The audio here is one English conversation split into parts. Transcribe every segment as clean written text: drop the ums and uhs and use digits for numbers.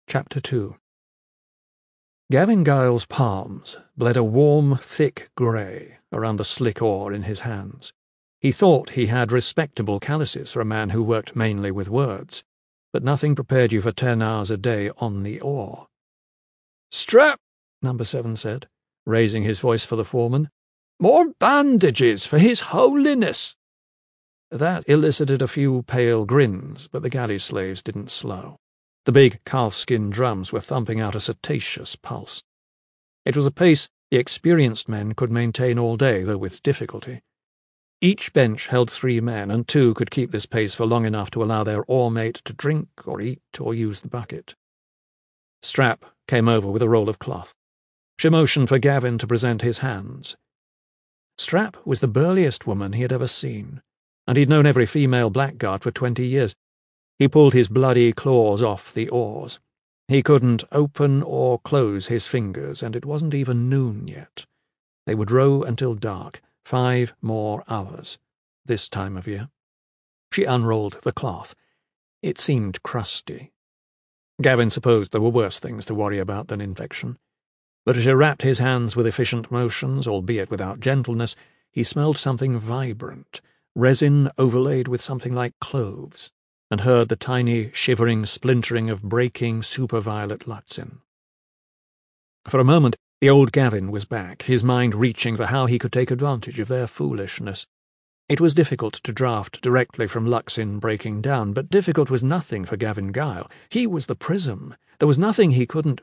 Chapter 2. Gavin Giles' palms bled a warm, thick grey around the slick oar in his hands. He thought he had respectable calluses for a man who worked mainly with words, but nothing prepared you for 10 hours a day on the oar. "Strap," No. 7 said, raising his voice for the foreman. "More bandages for His Holiness." That elicited a few pale grins, but the galley slaves didn't slow. The big calfskin drums were thumping out a cetaceous pulse. It was a pace the experienced men could maintain all day, though with difficulty. Each bench held 3 men, and 2 could keep this pace for long enough to allow their oar-mate to drink or eat or use the bucket. Strap came over with a roll of cloth. She motioned for Gavin to present his hands. Strap was the burliest woman he had ever seen, and he'd known every female blackguard for 20 years. He pulled his bloody claws off the oars. He couldn't open or close his fingers, and it wasn't even noon yet. They would row until dark, 5 more hours, this time of year. She unrolled the cloth. It seemed crusty. Gavin supposed there were worse things to worry about than infection. But as he wrapped his hands with efficient motions, albeit without gentleness, he smelled something vibrant, resin overlaid with something like cloves, and heard the tiny, shivering splintering of breaking superviolet luxin. For a moment, the old Gavin was back, his mind reaching for how he could take advantage of their foolishness. It was difficult to draft directly from luxin breaking down, but difficult was nothing for Gavin Gile. He was the prism. There was nothing he could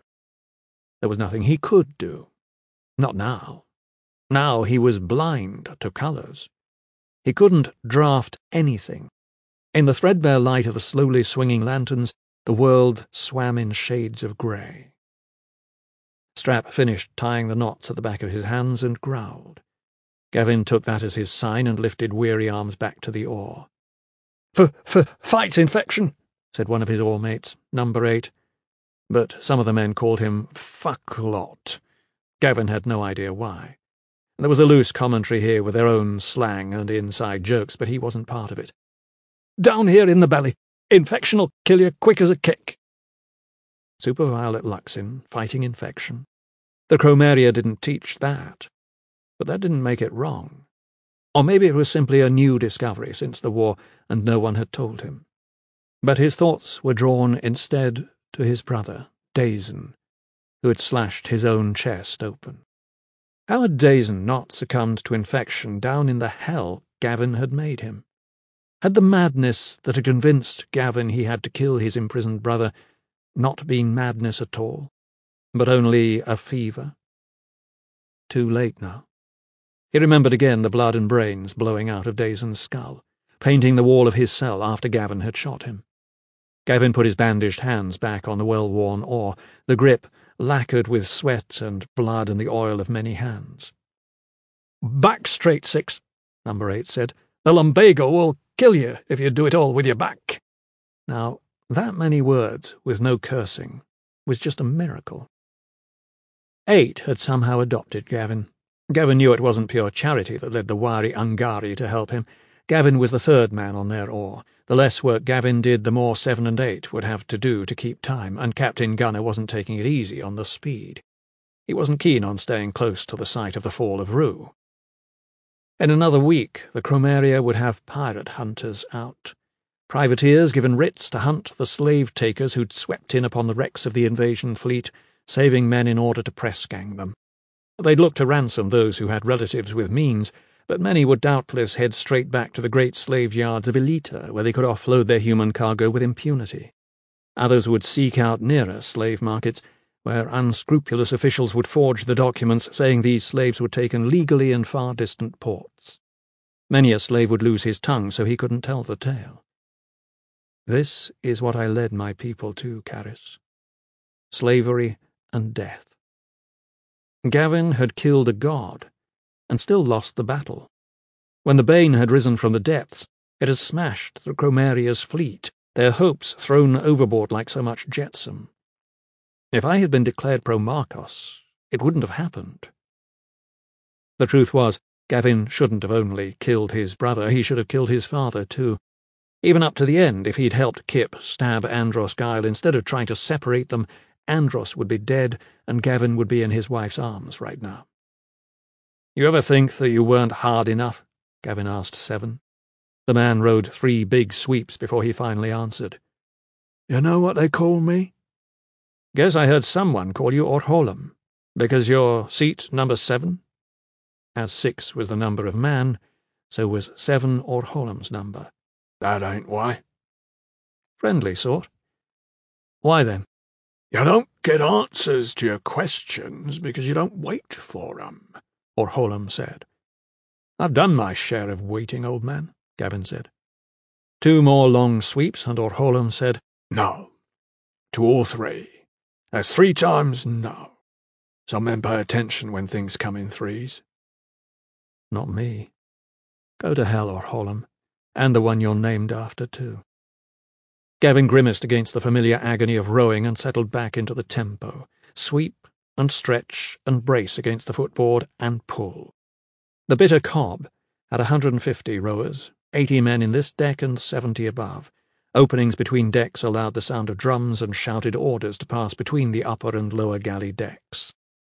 do. Not now. Now he was blind to colours. He couldn't draft anything. In the threadbare light of the slowly swinging lanterns, the world swam in shades of grey. Strap finished tying the knots at the back of his hands and growled. Gavin took that as his sign and lifted weary arms back to the oar. Fight infection," said one of his oar-mates, No. 8. But some of the men called him fucklot. Gavin had no idea why. There was a loose commentary here with their own slang and inside jokes, but he wasn't part of it. "Down here in the belly. Infection'll kill you quick as a kick." Superviolet luxin, fighting infection. The Chromaria didn't teach that. But that didn't make it wrong. Or maybe it was simply a new discovery since the war, and no one had told him. But his thoughts were drawn instead to his brother, Dazen, who had slashed his own chest open. How had Dazen not succumbed to infection down in the hell Gavin had made him? Had the madness that had convinced Gavin he had to kill his imprisoned brother not been madness at all, but only a fever? Too late now. He remembered again the blood and brains blowing out of Dazen's skull, painting the wall of his cell after Gavin had shot him. Gavin put his bandaged hands back on the well-worn oar, the grip lacquered with sweat and blood and the oil of many hands. "Back straight, 6, No. 8 said. "The lumbago will kill you if you do it all with your back." Now, that many words, with no cursing, was just a miracle. 8 had somehow adopted Gavin. Gavin knew it wasn't pure charity that led the wiry Ungari to help him. Gavin was the 3rd man on their oar. The less work Gavin did, the more 7 and 8 would have to do to keep time, and Captain Gunner wasn't taking it easy on the speed. He wasn't keen on staying close to the site of the fall of Rue. In another week, the Chromaria would have pirate hunters out. Privateers given writs to hunt the slave-takers who'd swept in upon the wrecks of the invasion fleet, saving men in order to press-gang them. They'd look to ransom those who had relatives with means, but many would doubtless head straight back to the great slave yards of Elita, where they could offload their human cargo with impunity. Others would seek out nearer slave markets, where unscrupulous officials would forge the documents saying these slaves were taken legally in far-distant ports. Many a slave would lose his tongue so he couldn't tell the tale. This is what I led my people to, Caris. Slavery and death. Gavin had killed a god, and still lost the battle. When the Bane had risen from the depths, it had smashed the Chromaria's fleet, their hopes thrown overboard like so much jetsam. If I had been declared pro-Marcos, it wouldn't have happened. The truth was, Gavin shouldn't have only killed his brother, he should have killed his father too. Even up to the end, if he'd helped Kip stab Andros Guile instead of trying to separate them, Andros would be dead and Gavin would be in his wife's arms right now. "You ever think that you weren't hard enough?" Gavin asked Seven. The man rode 3 big sweeps before he finally answered. "You know what they call me?" "Guess I heard someone call you Orholam, because you're seat number 7? As 6 was the number of man, so was 7 Orholam's number. "That ain't why." "Friendly sort. Why then?" "You don't get answers to your questions because you don't wait for 'em," Orholam said. "I've done my share of waiting, old man," Gavin said. 2 more long sweeps, and Orholam said, "No. To all 3. That's 3 times no. Some men pay attention when things come in 3s. "Not me. Go to hell, Orholam, and the one you're named after, too." Gavin grimaced against the familiar agony of rowing and settled back into the tempo. Sweep and stretch and brace against the footboard and pull. The Bitter Cob had 150 rowers, 80 men in this deck and 70 above. Openings between decks allowed the sound of drums and shouted orders to pass between the upper and lower galley decks.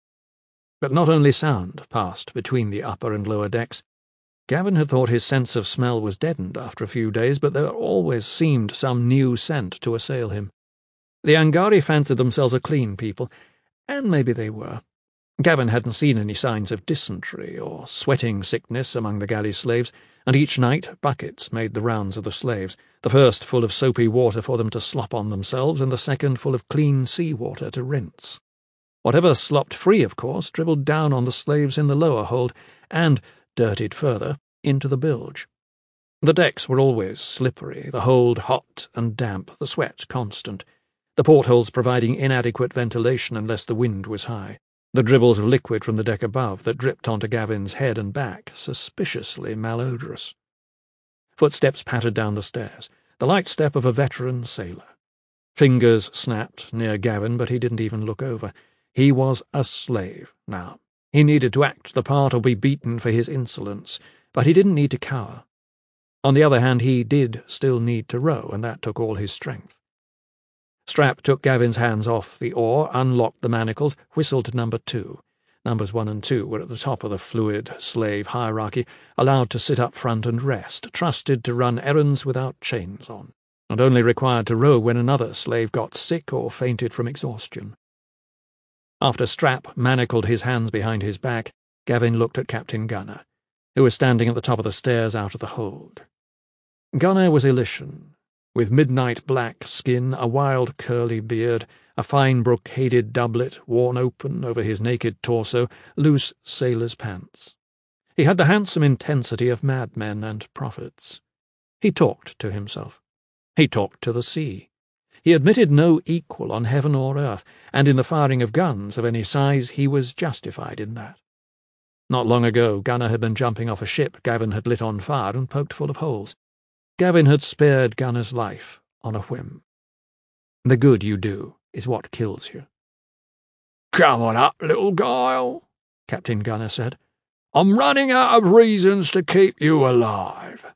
But not only sound passed between the upper and lower decks. Gavin had thought his sense of smell was deadened after a few days, but there always seemed some new scent to assail him. The Angari fancied themselves a clean people, and maybe they were. Gavin hadn't seen any signs of dysentery or sweating sickness among the galley slaves, and each night buckets made the rounds of the slaves, the first full of soapy water for them to slop on themselves, and the second full of clean sea water to rinse. Whatever slopped free, of course, dribbled down on the slaves in the lower hold, and, dirtied further, into the bilge. The decks were always slippery, the hold hot and damp, the sweat constant, the portholes providing inadequate ventilation unless the wind was high, the dribbles of liquid from the deck above that dripped onto Gavin's head and back, suspiciously malodorous. Footsteps pattered down the stairs, the light step of a veteran sailor. Fingers snapped near Gavin, but he didn't even look over. He was a slave now. He needed to act the part or be beaten for his insolence, but he didn't need to cower. On the other hand, he did still need to row, and that took all his strength. Strap took Gavin's hands off the oar, unlocked the manacles, whistled number 2. Numbers 1 and 2 were at the top of the fluid slave hierarchy, allowed to sit up front and rest, trusted to run errands without chains on, and only required to row when another slave got sick or fainted from exhaustion. After Strap manacled his hands behind his back, Gavin looked at Captain Gunner, who was standing at the top of the stairs out of the hold. Gunner was Elysian, with midnight black skin, a wild curly beard, a fine brocaded doublet worn open over his naked torso, loose sailor's pants. He had the handsome intensity of madmen and prophets. He talked to himself. He talked to the sea. He admitted no equal on heaven or earth, and in the firing of guns of any size he was justified in that. Not long ago, Gunner had been jumping off a ship Gavin had lit on fire and poked full of holes. Gavin had spared Gunner's life on a whim. The good you do is what kills you. "Come on up, little Guile," Captain Gunner said. "I'm running out of reasons to keep you alive."